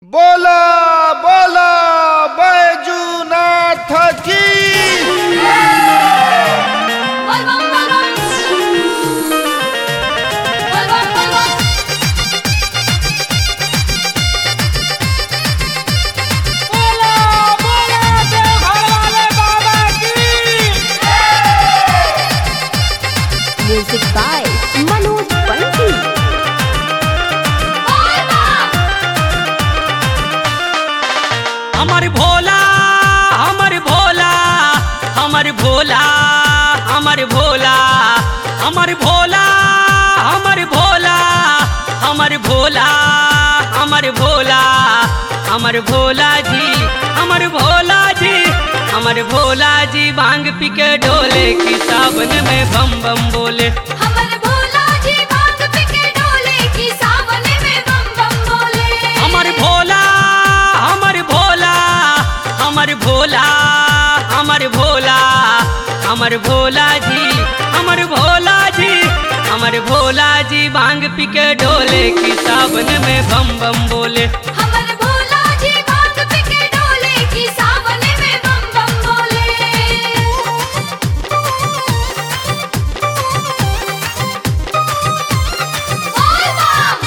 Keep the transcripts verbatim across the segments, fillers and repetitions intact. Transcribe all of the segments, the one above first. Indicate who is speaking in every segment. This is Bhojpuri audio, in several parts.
Speaker 1: बोला बोला बैजूनाथ की
Speaker 2: Music by Manoj Banti.
Speaker 3: हमर भोला हमर भोला हमर भोला हमर भोला हमर भोला हमर भोला हमर भोला हमर भोला हमर भोला जी हमर भोला जी हमर भोला जी भांग पी के डोले की सावन में बम बम बोले।
Speaker 4: हमर भोला जी भांग पी के डोले की सावन में बम बम बोले।
Speaker 3: हमर भोला हमर भोला हमर भोला हमर भोला हमर भोला जी हमर भोला जी हमर भोला जी भांग पी के डोले की सावन में बम बम बोले।
Speaker 4: हमर भोला जी भांग पी के डोले की सावन में बम बम बोले। बोल बम।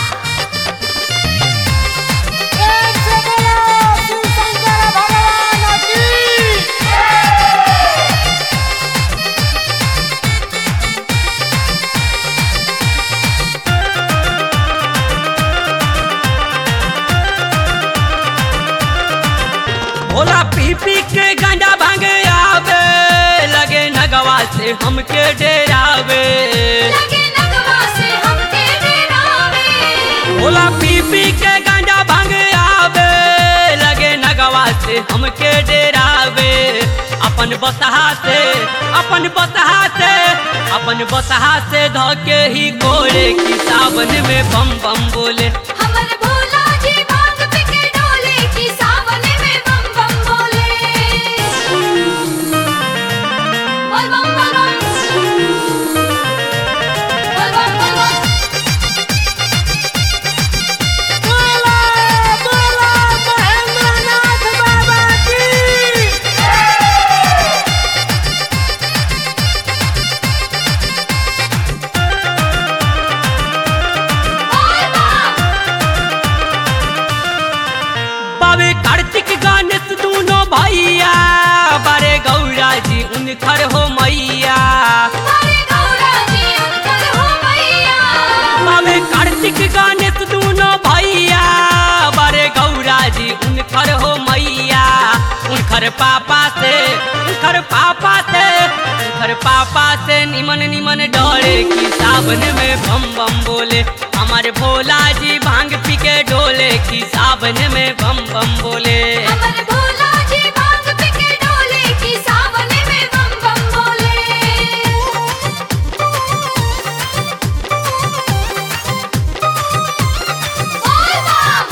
Speaker 3: भोला पी पी के गांजा भांग आवे लगे नगवा से हमके डेरावे।
Speaker 4: लगे नगवा से हमके डरावे।
Speaker 3: भोला पी पी के गांजा भांग आवे लगे नगवा से हमके डेरावे। अपन बसहा से अपन बसहा से अपन बसहा से धोके ही कोड़े की सावन में बम बम बोले।
Speaker 4: हमर भोला जी भांग पी के डोले की सावन में बम बम बोले। बोल बम बोल बम। बोल बम बोल बम। बोल बम।
Speaker 3: बाबे कार्तिक गणेश दोनों भैया बारे गौरा जी उनकर हो मैया।
Speaker 4: हरे गौरा जी उनकर हो मैया।
Speaker 3: बाबे कार्तिक गणेश दोनों भैया बारे गौरा जी उनकर हो मैया। उनकर पापा से उनकर पापा से उनकर पापा से निमन निमन डरे की सावन में बम बम बोले। हमारे भोला जी भांग पी के डोले की सावन में बम बम बोले।
Speaker 4: हमर भोला जी भांग पी के डोले की सावन में बम बम बोले। बोल बम।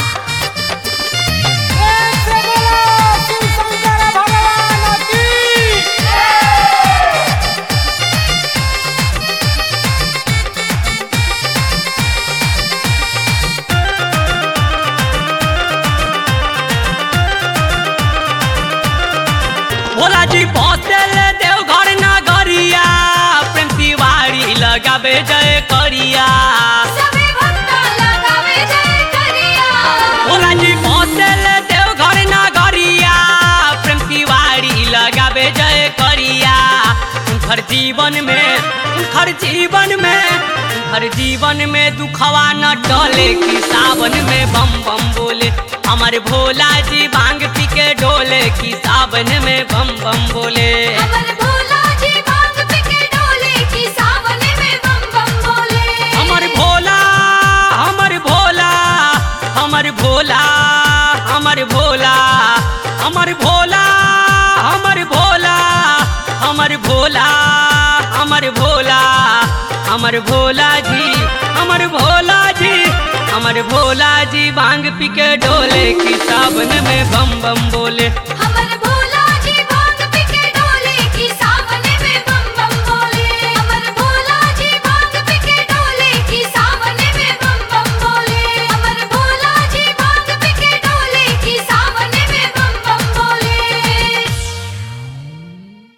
Speaker 3: भोला जी पहुँचल देवघर नगरिया प्रेम तिवारी लगावे जय करिया।
Speaker 4: सबे भक्ता लगावे जय करिया।
Speaker 3: भोला जी पहुँचल देवघर नगरिया प्रेम तिवारी लगावे जय करिया। उनकर जीवन में उनकर जीवन में उनकर जीवन में दुखवा न टले की सावन में बम बम बोले। हमारे भोला जी भांग पी के डोले की सावन में बम बम बोले।
Speaker 4: हमर भोला जी भांग पी के डोले की सावन में बम बम बोले।
Speaker 3: हमर भोला हमर भोला हमर भोला हमर भोला हमर भोला हमर भोला हमर भोला हमर भोला हमर भोला जी हमर भोला जी हमर भोला जी भांग पी के डोले की सावन में बम बम बोले।